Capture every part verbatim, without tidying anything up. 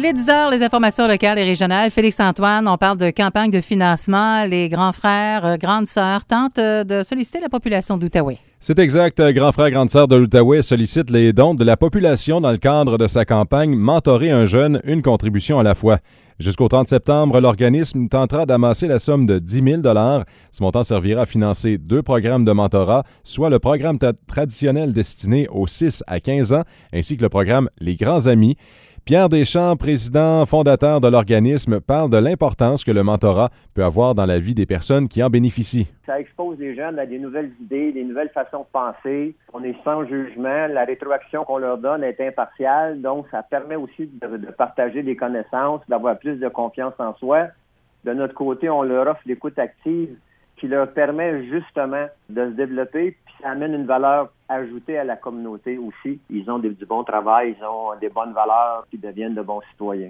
Il est dix heures, les informations locales et régionales. Félix-Antoine, on parle de campagne de financement. Les grands frères, euh, grandes sœurs tentent euh, de solliciter la population d'Outaouais. C'est exact. Grand frère, grande sœur de l'Outaouais sollicite les dons de la population dans le cadre de sa campagne « Mentorer un jeune, une contribution à la fois ». Jusqu'au trente septembre, l'organisme tentera d'amasser la somme de dix mille dollars. Ce montant servira à financer deux programmes de mentorat, soit le programme tra- traditionnel destiné aux six à quinze ans, ainsi que le programme « Les Grands Amis ». Pierre Deschamps, président fondateur de l'organisme, parle de l'importance que le mentorat peut avoir dans la vie des personnes qui en bénéficient. Ça expose les jeunes à des nouvelles idées, des nouvelles façons de penser. On est sans jugement. La rétroaction qu'on leur donne est impartiale. Donc, ça permet aussi de, de partager des connaissances, d'avoir plus de confiance en soi. De notre côté, on leur offre l'écoute active qui leur permet justement de se développer, puis ça amène une valeur ajoutée à la communauté aussi. Ils ont des, du bon travail, ils ont des bonnes valeurs, puis deviennent de bons citoyens.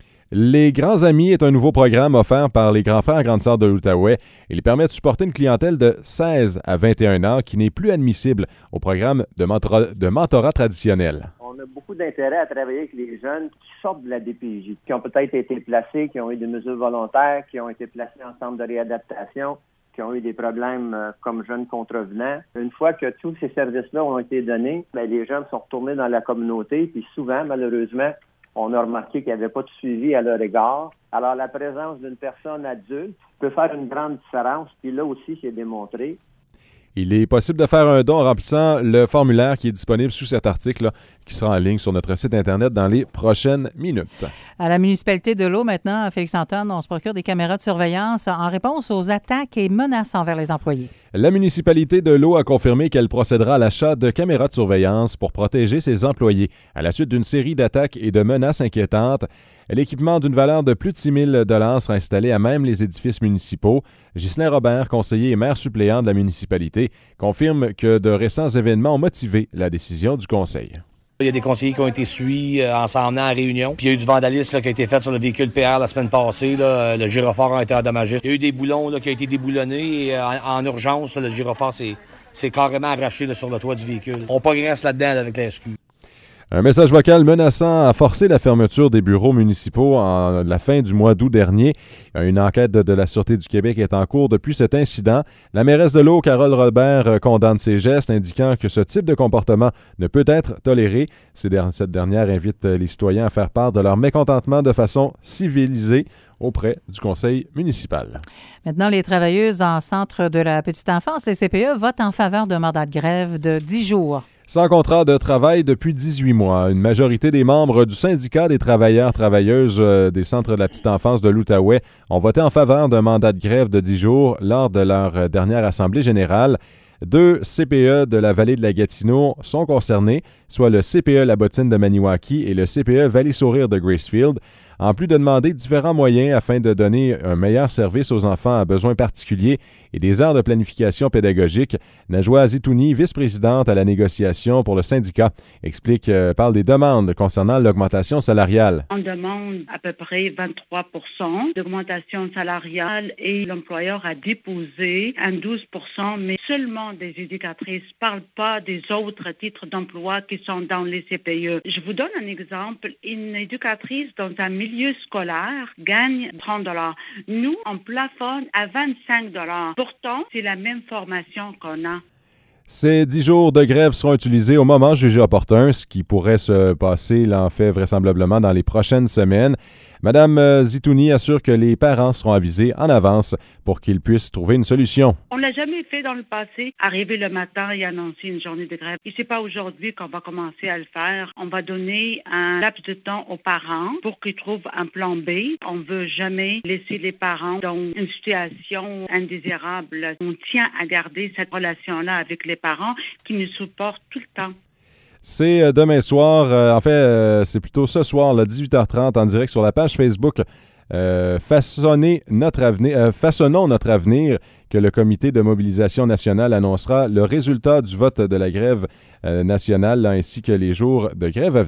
Les Grands Amis est un nouveau programme offert par les grands frères et grandes sœurs de l'Outaouais. Il permet de supporter une clientèle de seize à vingt et un ans qui n'est plus admissible au programme de, mentora, de mentorat traditionnel. On a beaucoup d'intérêt à travailler avec les jeunes qui sortent de la D P J, qui ont peut-être été placés, qui ont eu des mesures volontaires, qui ont été placés en centre de réadaptation, qui ont eu des problèmes euh, comme jeunes contrevenants. Une fois que tous ces services-là ont été donnés, bien, les jeunes sont retournés dans la communauté, puis souvent, malheureusement, on a remarqué qu'il n'y avait pas de suivi à leur égard. Alors, la présence d'une personne adulte peut faire une grande différence, puis là aussi, c'est démontré. Il est possible de faire un don en remplissant le formulaire qui est disponible sous cet article, là, qui sera en ligne sur notre site Internet dans les prochaines minutes. À la municipalité de l'Eau, maintenant, Félix-Antoine, on se procure des caméras de surveillance en réponse aux attaques et menaces envers les employés. La municipalité de l'Eau a confirmé qu'elle procédera à l'achat de caméras de surveillance pour protéger ses employés à la suite d'une série d'attaques et de menaces inquiétantes. L'équipement d'une valeur de plus de six mille dollars sera installé à même les édifices municipaux. Ghislain Robert, conseiller et maire suppléant de la municipalité, confirme que de récents événements ont motivé la décision du conseil. Il y a des conseillers qui ont été suivis euh, en s'en venant à réunion. Puis il y a eu du vandalisme là, qui a été fait sur le véhicule P R la semaine passée. Là. Le gyrophare a été endommagé. Il y a eu des boulons là, qui ont été déboulonnés. Et, euh, en, en urgence, là, le gyrophare s'est, s'est carrément arraché là, sur le toit du véhicule. On progresse là-dedans là, avec la S Q. Un message vocal menaçant a forcé la fermeture des bureaux municipaux en la fin du mois d'août dernier. Une enquête de, de la Sûreté du Québec est en cours depuis cet incident. La mairesse de l'Eau, Carole Robert, condamne ces gestes, indiquant que ce type de comportement ne peut être toléré. Cette dernière invite les citoyens à faire part de leur mécontentement de façon civilisée auprès du conseil municipal. Maintenant, les travailleuses en centre de la petite enfance, les C P E, votent en faveur d'un mandat de grève de dix jours. Sans contrat de travail depuis dix-huit mois, une majorité des membres du syndicat des travailleurs travailleuses euh, des centres de la petite enfance de l'Outaouais ont voté en faveur d'un mandat de grève de dix jours lors de leur dernière assemblée générale. Deux C P E de la vallée de la Gatineau sont concernés, soit le C P E La Bottine de Maniwaki et le C P E Vallée-Sourire de Gracefield, en plus de demander différents moyens afin de donner un meilleur service aux enfants à besoins particuliers et des heures de planification pédagogique. Najwa Azitouni, vice-présidente à la négociation pour le syndicat, explique, euh, parle des demandes concernant l'augmentation salariale. On demande à peu près vingt-trois pour cent d'augmentation salariale et l'employeur a déposé un douze pour cent, mais seulement des éducatrices. Ne parle pas des autres titres d'emploi qui sont dans les C P E. Je vous donne un exemple. Une éducatrice dans un milieu scolaire gagne trente dollars. Nous, on plafonne à vingt-cinq dollars. Pourtant, c'est la même formation qu'on a. Ces dix jours de grève seront utilisés au moment jugé opportun, ce qui pourrait se passer, là, en fait, vraisemblablement dans les prochaines semaines. Madame Zitouni assure que les parents seront avisés en avance pour qu'ils puissent trouver une solution. On ne l'a jamais fait dans le passé, arriver le matin et annoncer une journée de grève. Et c'est pas aujourd'hui qu'on va commencer à le faire. On va donner un laps de temps aux parents pour qu'ils trouvent un plan B. On ne veut jamais laisser les parents dans une situation indésirable. On tient à garder cette relation-là avec les parents qui nous supportent tout le temps. C'est demain soir, euh, en fait, euh, c'est plutôt ce soir, là, dix-huit heures trente, en direct sur la page Facebook euh, Façonner notre avenir, euh, Façonnons notre avenir, que le comité de mobilisation nationale annoncera le résultat du vote de la grève euh, nationale, là, ainsi que les jours de grève à venir.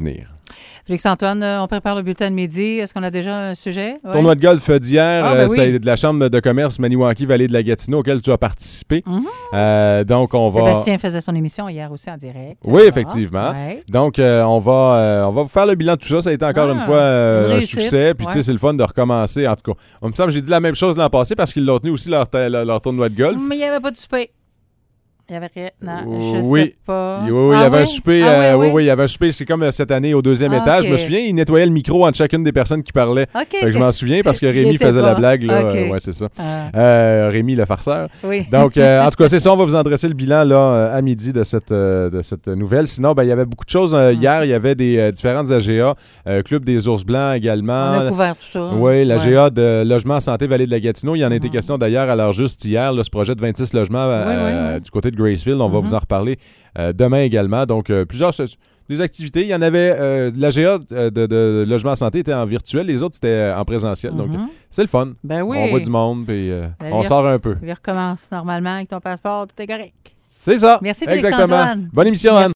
Félix-Antoine, euh, on prépare le bulletin de midi. Est-ce qu'on a déjà un sujet? Ouais. Tournoi de golf d'hier, Ah, ben euh, oui. c'est de la Chambre de commerce Maniwaki-Vallée de la Gatineau auquel tu as participé. Mm-hmm. Euh, donc, on va... Sébastien faisait son émission hier aussi en direct. Oui, Ah, effectivement. ouais. Donc, euh, on, va, euh, on va vous faire le bilan de tout ça. Ça a été encore Ah, une fois euh, une un réussite. succès. Puis, tu sais, Ouais. c'est le fun de recommencer. En tout cas, on me semble que j'ai dit la même chose l'an passé parce qu'ils l'ont tenu aussi leur, leur, leur tournoi de golf. Mais il n'y avait pas de souper. Il y avait rien. Non, je Oui. sais pas. Oui, oui, il y Ah avait oui? un souper. Ah euh, oui, oui, oui, il y avait un souper. C'est comme euh, cette année au deuxième Ah, étage. ok. Je me souviens, il nettoyait le micro entre chacune des personnes qui parlaient. OK. Fait que je m'en souviens parce que Rémi J'étais faisait pas. la blague. Là. OK. Euh, ouais, c'est ça. Ah, Euh, Rémi, le farceur. oui. Donc, euh, en tout cas, c'est ça. On va vous en dresser le bilan là, euh, à midi de cette, euh, de cette nouvelle. Sinon, ben, il y avait beaucoup de choses. Euh, Mm. Hier, il y avait des euh, différentes A G A. Euh, Club des Ours Blancs également. On a couvert tout ça. Oui, l'A G A Ouais. de Logement Santé Vallée de la Gatineau. Il y en a été Mhm. question d'ailleurs à l'heure juste hier, là, ce projet de vingt-six logements euh, Oui, oui, oui. du côté de Gracefield. On va Mhm. vous en reparler euh, demain également. Donc, euh, plusieurs des activités. Il y en avait, euh, l'A G A de, de, de Logement Santé était en virtuel, les autres, c'était euh, en présentiel. Donc, Mhm. c'est le fun. Ben oui. On voit du monde, puis euh, La on vie- sort un peu. Tu recommences normalement avec ton passeport, tout est correct. C'est ça. Merci, Exactement. Félix-Antoine. Bonne émission, Merci. Anne.